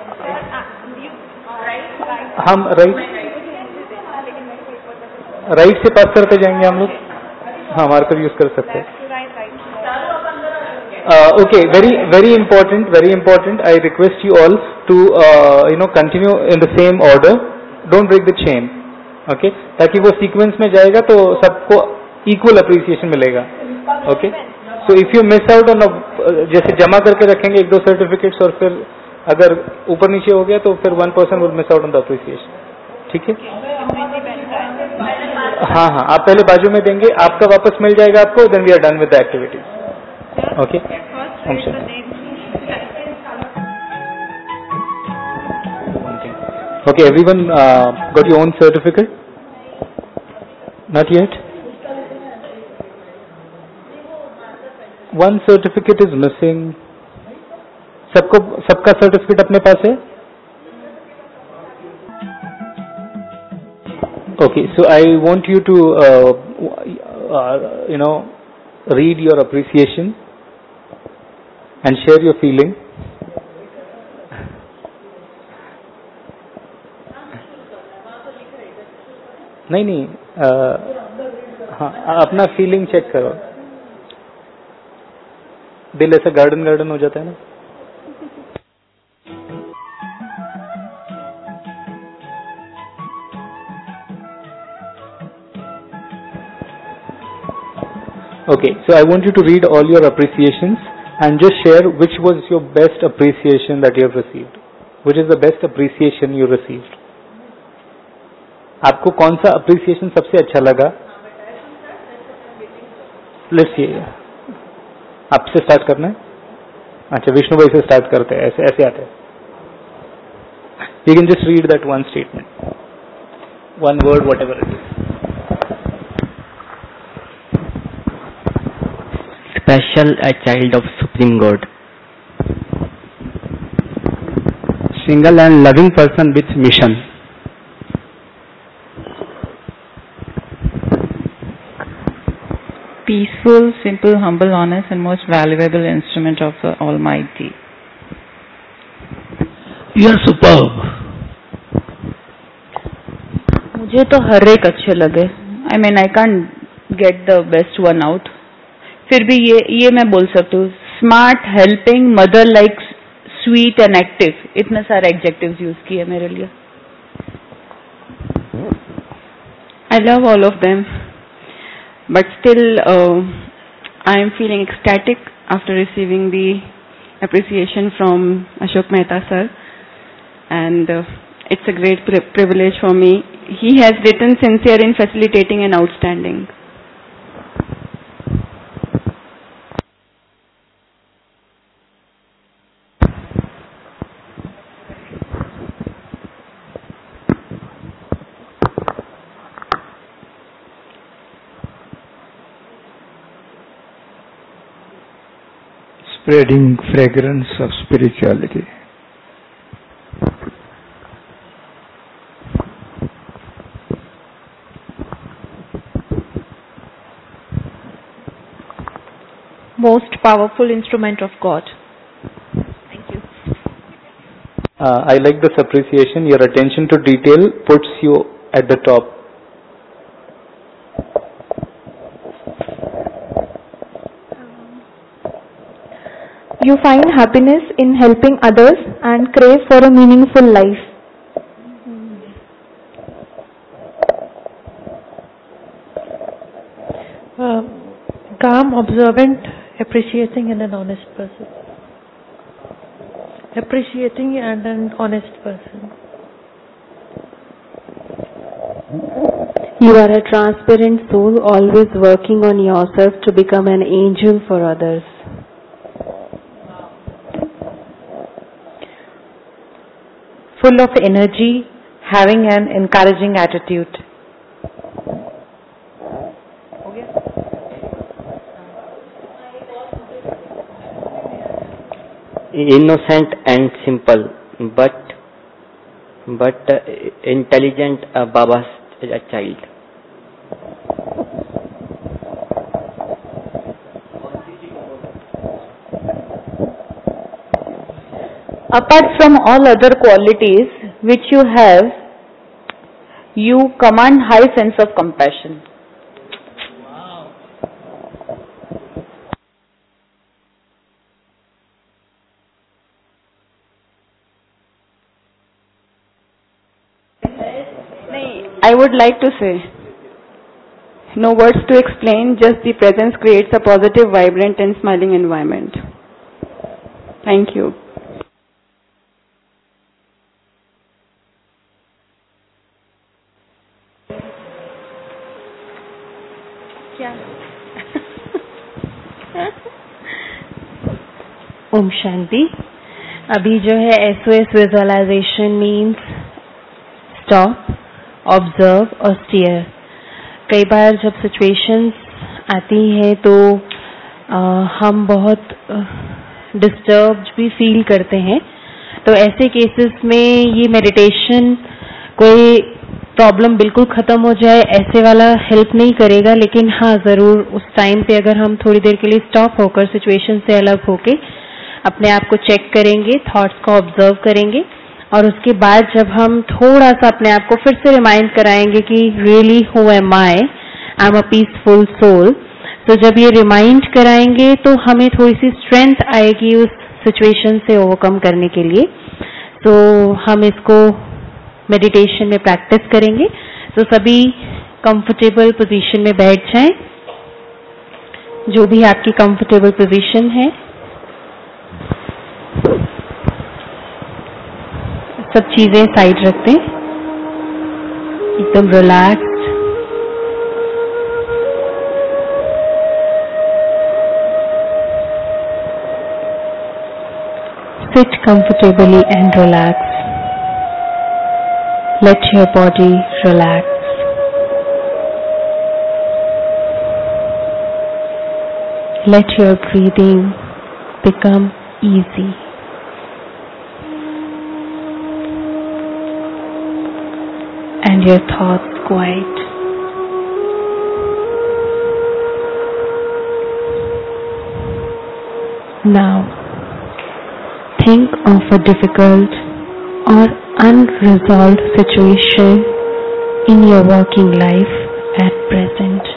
हम right right से पास करते जाएंगे हम लोग. हाँ मार्कर यूज कर सकते हैं. Okay, very very important very important I request you all to you know continue in the same order. Don't break the chain. Okay, ताकि वो सीक्वेंस में जाएगा तो सबको इक्वल अप्रिसिएशन मिलेगा. Okay, so if you miss out on जैसे जमा करके रखेंगे एक दो सर्टिफिकेट्स और फिर अगर ऊपर नीचे हो गया तो फिर one person will miss out on the appreciation. ठीक है. हाँ हाँ, आप पहले बाजू में देंगे, आपका वापस मिल जाएगा आपको. Then we are done with the activities. Okay. Okay, everyone got your own certificate? Not yet. One certificate is missing. सबको सबका सर्टिफिकेट अपने पास है? Okay, so I want you to you know read your appreciation and share your feeling. नहीं नहीं, uh, हाँ अपना feeling check करो. दिल ऐसा गार्डन गार्डन हो जाता है ना. Okay, so I want you to read all your appreciations and just share which was your best appreciation that you have received. Which is the best appreciation you received? आपको कौन सा appreciation सबसे अच्छा लगा? Let's see. आपसे start करना है? अच्छा, विष्णु भाई से स्टार्ट करते हैं. ऐसे ऐसे आते हैं. You can just read that one statement, one word, whatever it is. Special, a child of Supreme God. Single and loving person with mission. Peaceful, simple, humble, honest, and most valuable instrument of the Almighty. You are superb. मुझे तो हर एक अच्छे लगे. I mean, I can't get the best one out. फिर भी ये ये मैं बोल सकती हूँ. Smart, helping, mother like, sweet and active. इतने सारे adjectives use किए मेरे लिए. I love all of them, but still uh, I am feeling ecstatic after receiving the appreciation from Ashok Mehta sir, and uh, it's a great pri privilege for me. He has written sincere in facilitating and outstanding. Spreading fragrance of spirituality. Most powerful instrument of God. Thank you. Uh, I like this appreciation. Your attention to detail puts you at the top. you find happiness in helping others and crave for a meaningful life. Uh, calm, observant, appreciating and an honest person. Appreciating and an honest person. You are a transparent soul, always working on yourself to become an angel for others. Full of energy, having an encouraging attitude. Innocent and simple, but but uh, intelligent, uh, Baba's a child. Apart from all other qualities which you have, you command high sense of compassion. I would like to say, no words to explain, just the presence creates a positive, vibrant and smiling environment. Thank you. Om Shanti. अभी जो है S O S visualisation means stop, observe और steer. कई बार जब situations आती हैं तो आ, हम बहुत डिस्टर्ब भी फील करते हैं, तो ऐसे केसेस में ये मेडिटेशन कोई प्रॉब्लम बिल्कुल ख़त्म हो जाए ऐसे वाला हेल्प नहीं करेगा, लेकिन हाँ ज़रूर उस टाइम पे अगर हम थोड़ी देर के लिए स्टॉप होकर सिचुएशन से अलग होके अपने आप को चेक करेंगे, थॉट्स को ऑब्जर्व करेंगे और उसके बाद जब हम थोड़ा सा अपने आप को फिर से रिमाइंड कराएंगे कि really who am I, I am a peaceful soul, तो जब ये रिमाइंड कराएंगे तो हमें थोड़ी सी स्ट्रेंथ आएगी उस सिचुएशन से ओवरकम करने के लिए। तो हम इसको मेडिटेशन में प्रैक्टिस करेंगे। तो सभी कंफर्टेबल पोजीशन में बैठ जाएं, जो भी आपकी कंफर्टेबल पोजीशन है। सब चीजें साइड रखते हैं, एकदम relaxed. Sit comfortably and relax. Let your body relax. Let your breathing become easy. And your thoughts quiet. Now, think of a difficult or unresolved situation in your working life at present.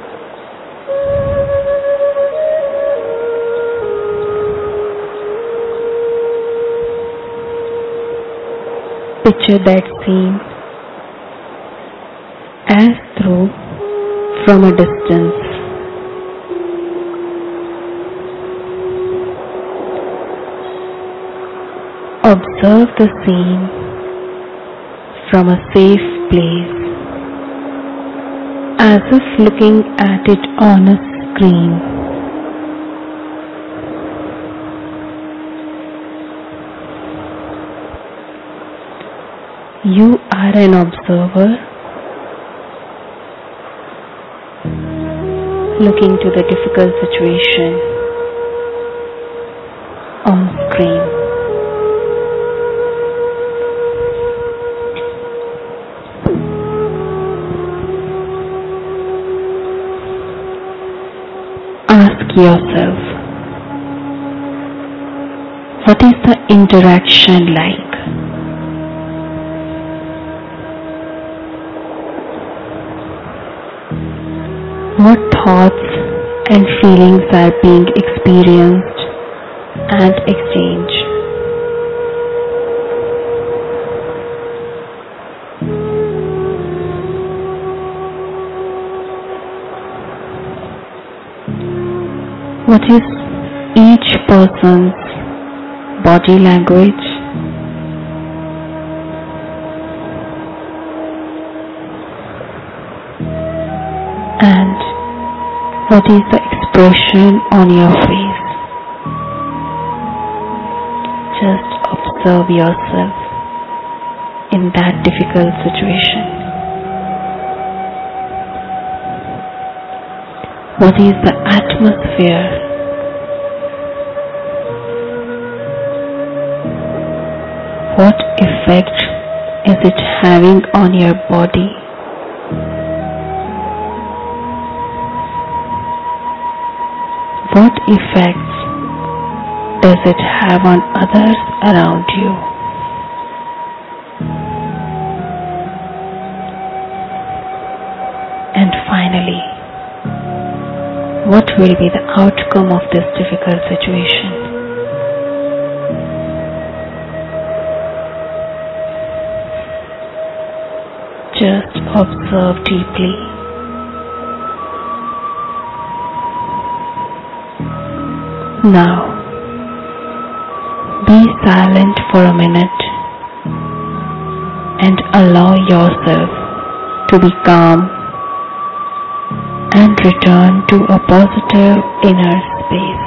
Picture that scene as through from a distance. Observe the scene from a safe place, as if looking at it on a screen. You are an observer looking to the difficult situation on screen. Ask yourself, what is the interaction like? What thoughts and feelings are being experienced and exchange. What is each person's body language? And what is the expression on your face? Just observe yourself in that difficult situation. What is the atmosphere? What effect is it having on your body? What effects does it have on others around you? And finally, what will be the outcome of this difficult situation? Just observe deeply. Now, be silent for a minute and allow yourself to be calm and return to a positive inner space.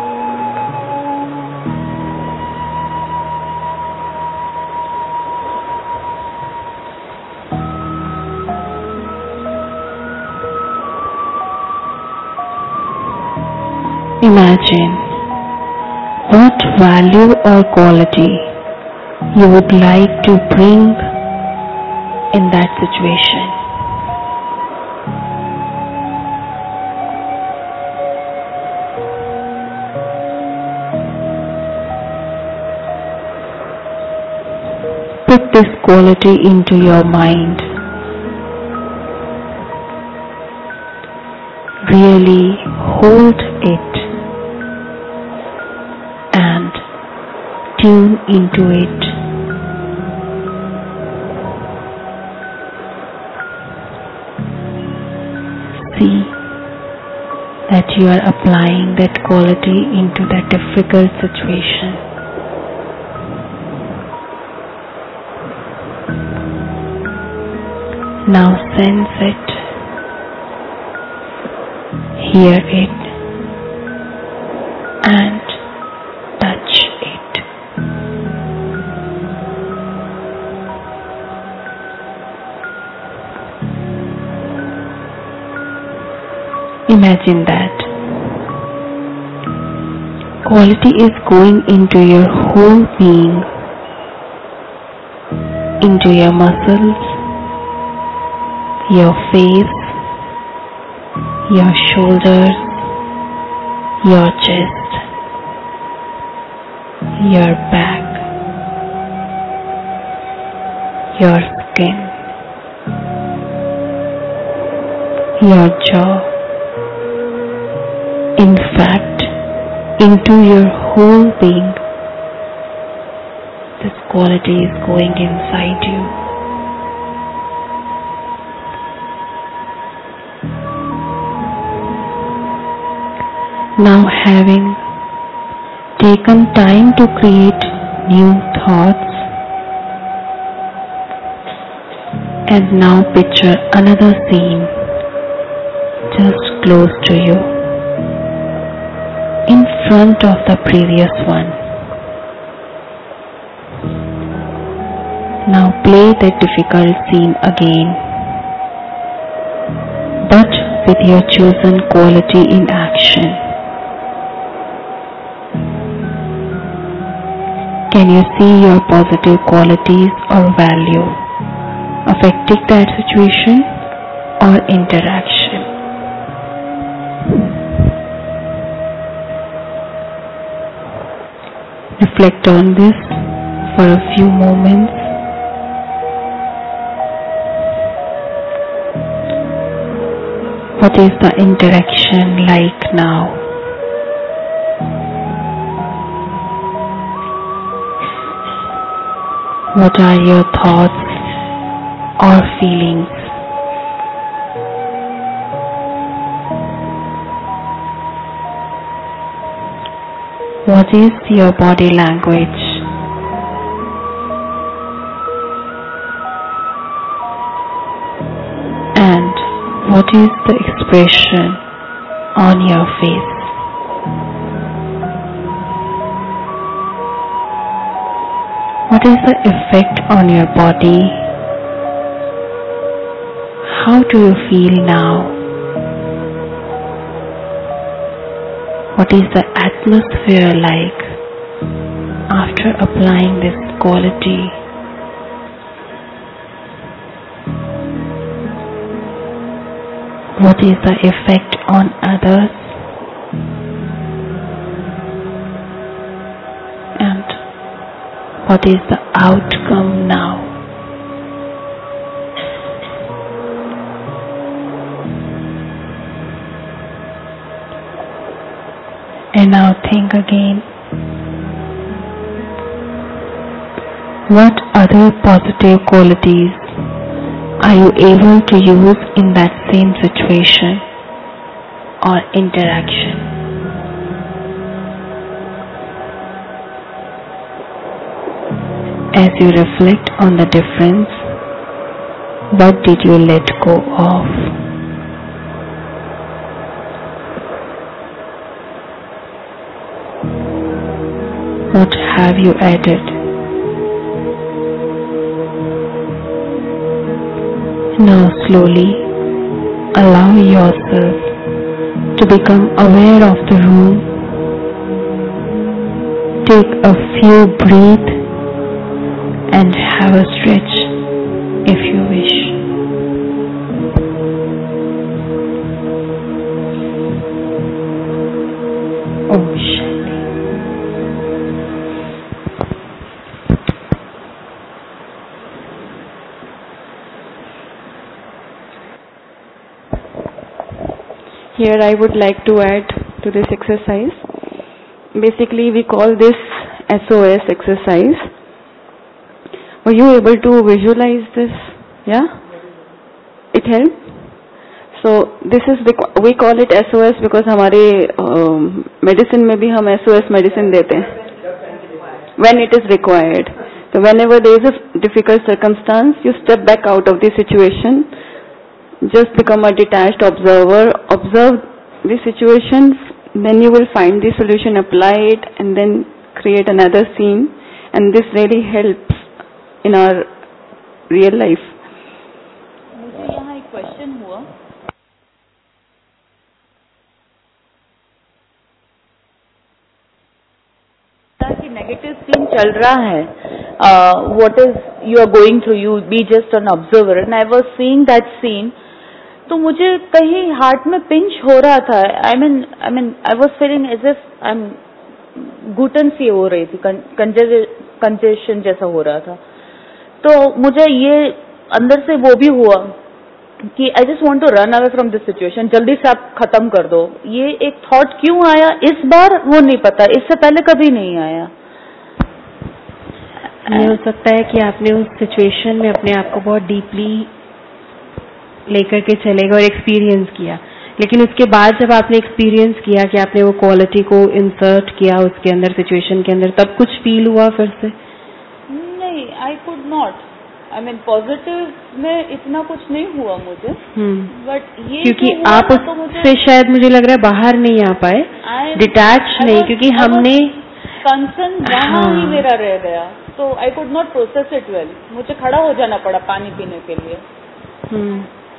Imagine what value or quality you would like to bring in that situation. Put this quality into your mind. Really hold it and tune into it. See that you are applying that quality into that difficult situation. Now sense it, hear it, and touch it. Imagine that quality is going into your whole being, into your muscles, your face, your shoulders, your chest, your back, your skin, your jaw. In fact, into your whole being, this quality is going inside you. Now, having taken time to create new thoughts, and now picture another scene just close to you, in front of the previous one. Now play that difficult scene again, but with your chosen quality in action. Can you see your positive qualities or value affecting that situation or interaction? Reflect on this for a few moments. What is the interaction like now? What are your thoughts or feelings? What is your body language? And what is the expression on your face? What is the effect on your body? How do you feel now? What is the atmosphere like after applying this quality? What is the effect on others? And what is the outcome now? And now think again. What other positive qualities are you able to use in that same situation or interaction? As you reflect on the difference, what did you let go of? What have you added? Now slowly allow yourself to become aware of the room. Take a few breaths and have a stretch if you wish. Om Shanti. Here I would like to add to this exercise. Basically we call this S O S exercise. Were you able to visualize this? Yeah? It helped? So this is, we call it S O S because हमारे medicine में भी हम S O S medicine देते हैं. When it is required. So whenever there is a difficult circumstance, you step back out of the situation. Just become a detached observer, observe the situation, then you will find the solution, apply it, and then create another scene. And this really helps in our real life. मुझे यहाँ एक question हुआ कि negative scene चल रहा है, what is you are going through, you be just an observer, and I was seeing that scene. तो मुझे कहीं हार्ट में पिंच हो रहा था. I mean I mean I was feeling as if I am घुटन सी हो रही थी, कंजेशन जैसा हो रहा था. तो मुझे ये अंदर से वो भी हुआ कि I just want to run away from this situation, जल्दी से आप खत्म कर दो. ये एक थॉट क्यों आया इस बार वो नहीं पता, इससे पहले कभी नहीं आया. ये हो सकता है कि आपने उस सिचुएशन में अपने आप को बहुत डीपली लेकर के चले गए और एक्सपीरियंस किया, लेकिन उसके बाद जब आपने एक्सपीरियंस किया कि आपने वो क्वालिटी को इंसर्ट किया उसके अंदर, सिचुएशन के अंदर, तब कुछ फील हुआ फिर से? नहीं, I could not. I mean positive में इतना कुछ नहीं हुआ मुझे, बट ये क्योंकि आप उससे तो शायद मुझे लग रहा है बाहर नहीं आ पाए, डिटैच नहीं, क्योंकि हमने कंसर्न वहाँ ही मेरा रह गया. तो I could not process it well. मुझे खड़ा हो जाना पड़ा पानी पीने के लिए. hmm.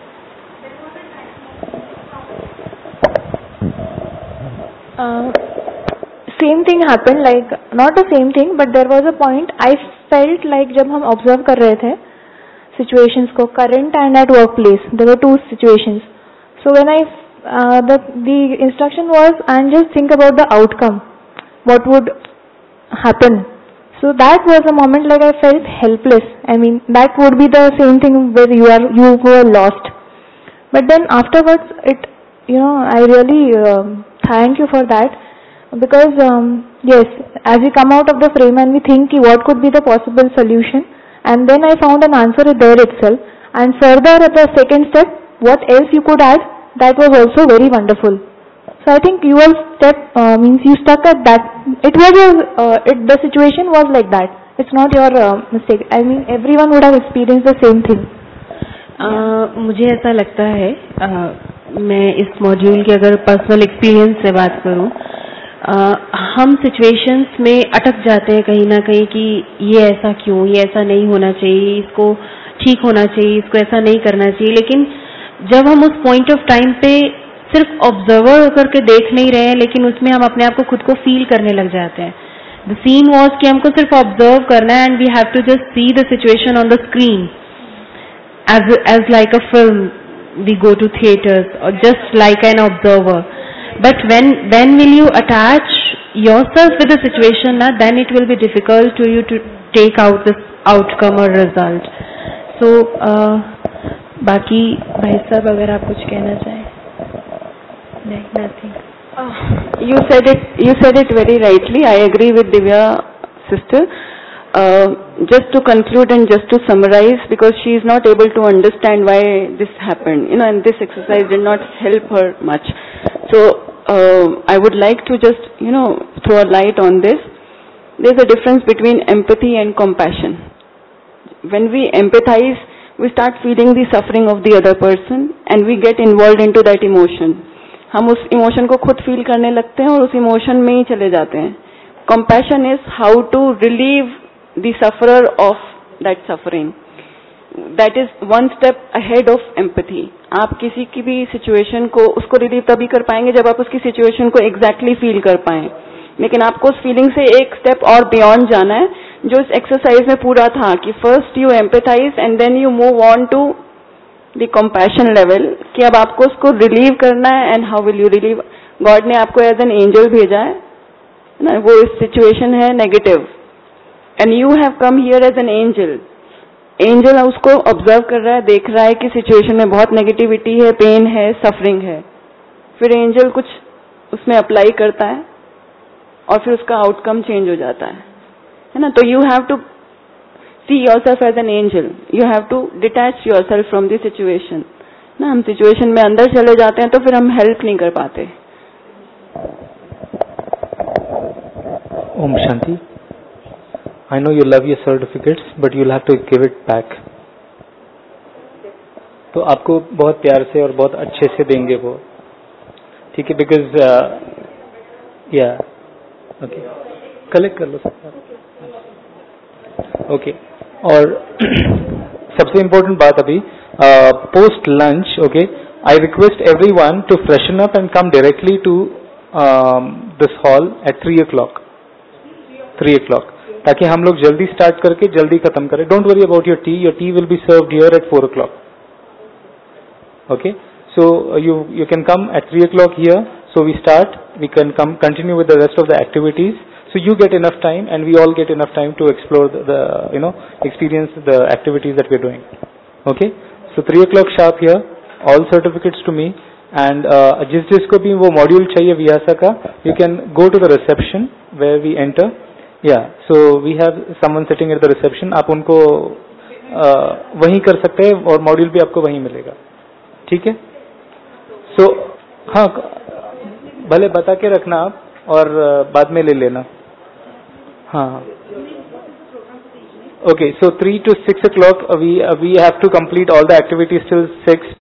Uh, same thing happened, like not the same thing, but there was a point I felt like जब हम observe कर रहे थे situations को, current and at workplace, there were two situations. So when I uh, the the instruction was, and just think about the outcome, what would happen. So that was a moment like I felt helpless. I mean that would be the same thing where you are you were lost. But then afterwards, it you know I really uh, thank you for that, because um, yes, as we come out of the frame and we think what could be the possible solution, and then I found an answer there itself. And further, at the second step, what else you could add, that was also very wonderful. So I think your step uh, means you stuck at that. It was a, uh, it, the situation was like that. It's not your uh, mistake. I mean, everyone would have experienced the same thing. uh, मुझे ऐसा लगता है, uh, मैं इस module के अगर personal experience से बात करूं, uh, हम सिचुएशंस में अटक जाते हैं कहीं ना कहीं कि ये ऐसा क्यों, ये ऐसा नहीं होना चाहिए, इसको ठीक होना चाहिए, इसको ऐसा नहीं करना चाहिए. लेकिन जब हम उस पॉइंट ऑफ टाइम पे सिर्फ ऑब्जर्वर होकर के देख नहीं रहे हैं, लेकिन उसमें हम अपने आप को खुद को फील करने लग जाते हैं. द सीन वॉज कि हमको सिर्फ ऑब्जर्व करना है, and we have to just see the situation on the screen as as like a film. We go to theatres और just like an observer. But when when will you attach yourself with the situation ना, then it will be difficult to you to take out the outcome और result. So बाकी भाई साहब अगर आप कुछ कहना चाहें. नहीं, nothing. Uh, you said it. You said it very rightly. I agree with Divya, sister. Uh, just to conclude and just to summarize, because she is not able to understand why this happened, you know, and this exercise did not help her much. So uh, I would like to just, you know, throw a light on this. There is a difference between empathy and compassion. When we empathize, we start feeling the suffering of the other person, and we get involved into that emotion. हम उस emotion को खुद feel करने लगते हैं और उस emotion में ही चले जाते हैं. Compassion is how to relieve the sufferer of that suffering. That is one step ahead of empathy. आप किसी की भी सिचुएशन को, उसको रिलीव तभी कर पाएंगे जब आप उसकी सिचुएशन को एग्जैक्टली exactly फील कर पाएं. लेकिन आपको उस फीलिंग से एक स्टेप और बियॉन्ड जाना है, जो इस एक्सरसाइज में पूरा था कि first you empathise and then you move on to the compassion level, कि अब आपको उसको रिलीव करना है. And how will you relieve? God ने आपको एज एन एंजल भेजा है ना, वो इस सिचुएशन है negative, and you have come here as an angel. Angel उसको ऑब्जर्व कर रहा है, देख रहा है कि सिचुएशन में बहुत नेगेटिविटी है, पेन है, सफरिंग है. फिर एंजल कुछ उसमें अप्लाई करता है और फिर उसका आउटकम चेंज हो जाता है, है ना. तो you have to see yourself as an angel. You have to detach yourself from the situation. ना हम सिचुएशन में अंदर चले जाते हैं तो फिर हम हेल्प नहीं कर पाते. Om Shanti. I know you love your certificates, but you'll have to give it back. तो आपको बहुत प्यार से और बहुत अच्छे से देंगे वो, ठीक है? बिकॉज या ओके, कलेक्ट कर लो सब. ओके. और सबसे इम्पोर्टेंट बात अभी, post lunch, okay, I request every one to freshen up and come directly to this hall at three o'clock three o'clock ताकि हम लोग जल्दी स्टार्ट करके जल्दी खत्म करें. Don't worry about your tea. Your tea will be served here at four o'clock. Okay, so you you can come at three o'clock here. So we start, we can come continue with the rest of the activities. So you get enough time and we all get enough time to explore the, the you know, experience the activities that we're doing. Okay? So three o'clock sharp here, all certificates to me. And uh, जिस जिसको भी वो module चाहिए Vyasa का, you can go to the reception where we enter. Yeah, so we have someone sitting at the reception. आप उनको uh, वहीं कर सकते हैं और module भी आपको वहीं मिलेगा. ठीक है? So हाँ, भले बता के रखना आप और बाद में ले लेना. हाँ, okay. So three to six o'clock we we have to complete all the activities till six.